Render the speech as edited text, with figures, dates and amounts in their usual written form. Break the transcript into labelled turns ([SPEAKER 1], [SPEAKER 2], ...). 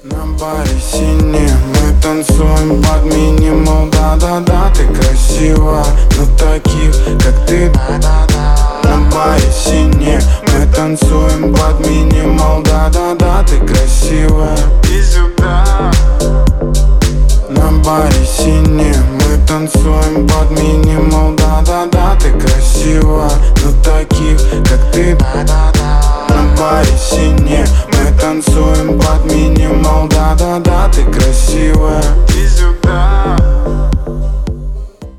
[SPEAKER 1] На баре сине мы танцуем под минимал. Да-да-да, ты красива, но таких, как ты, да-да-да. На баре сине мы танцуем под минимал. Да-да-да, ты красивая, иди сюда. На баре сине мы танцуем под минимал. Да-да-да, ты красива, но таких, как ты, да-да-да. На баре сине мы танцуем под минимал. Да-да-да, ты красивая, иди сюда.